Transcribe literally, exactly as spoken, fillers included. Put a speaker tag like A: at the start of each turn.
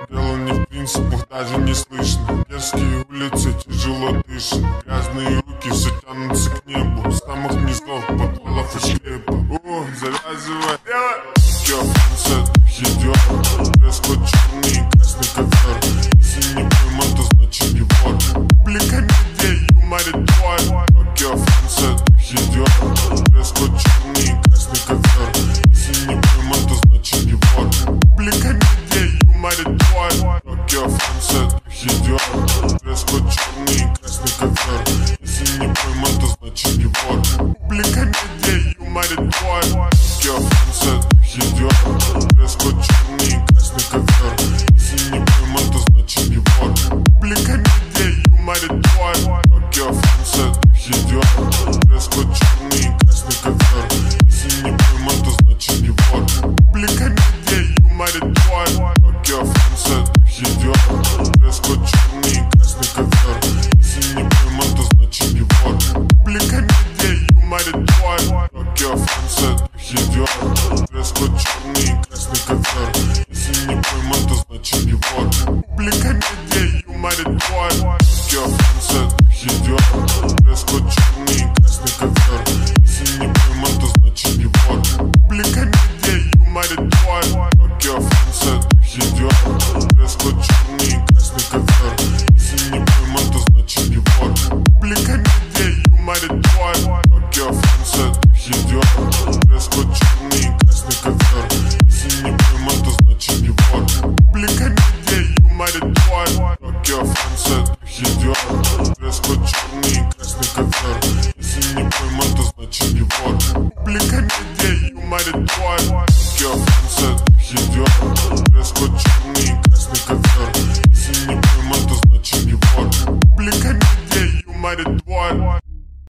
A: дело не в принципах, даже не слышно. Дерзкие улицы, тяжело дышат. Грязные руки все тянутся к небу. С самых низов подвалов и склепа. О, завязывай дело. Кёрфанцет, идет. Дресс-код черный и красный ковер. Если не пойман, то значит не вор. Публика медиа, юморит твой. Кёрфанцет, идет. Дресс-код черный и красный ковер. Если не пойман, то значит не вор. Публика медиа, юморит твой. Кёрфанцет, идет. Дресс-код черный и красный ковер. Если не пойман, то значит не вор. Публика медиа, юморит твой. Кёрфанцет, идет. Дресс-код черный и красный ковер. Если не пойман, то значит не вор. Публика медиа, юморит твой. Кёрфанцет, идет. Дресс-код черный и красный ковер. Если не пойман, то значит не вор. Публика медиа, юморит твой. Кёрфанцет, идет. Дресс-код черный и красный ковер. Если не пойман, то значит не вор. Публика медиа, юморит твой. Кёрфанцет, идет. Дресс-код черный и красный ковер. Если не пойман, то значит не вор. Публика медиа, юморит твой. Кёрфанцет, идет. Дресс-код черный и красный ковер. Если не пойман, то значит не вор. Публика медиа, юморит твой. Кёрфанцет, идет. Дресс-код черный и красный ковер. Если не пойман, то значит не вор. Публика медиа, юморит твой. Кёрфанцет, идет. Дресс-код черный и красный ковер. Если не пойман, то значит не вор. Публика медиа, юморит твой. Кёрфанцет, идет. Дресс-код черный и красный ковер. Если не пойман, то значит не вор. Публика медиа, юморит твой. Кёрфанцет, идет. Дресс-код черный и красный ковер. Если не пойман, то значит не вор. Публика медиа, юморит твой.